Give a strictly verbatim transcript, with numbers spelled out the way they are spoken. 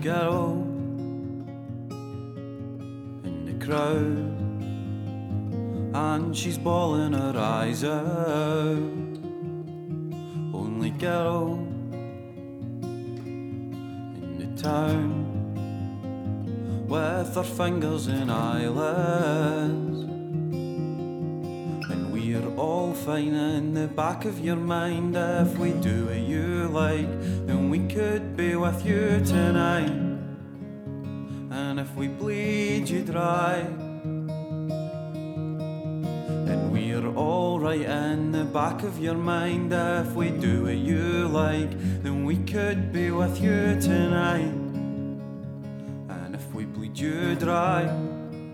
girl in the crowd, and she's bawling her eyes out. Only girl in the town, with her fingers in eyelids. And we're all fine in the back of your mind. If we do what you like, then we could be with you tonight. And if we bleed you dry, and we're all right in the back of your mind. If we do what you like, then we could be with you tonight. And if we bleed you dry,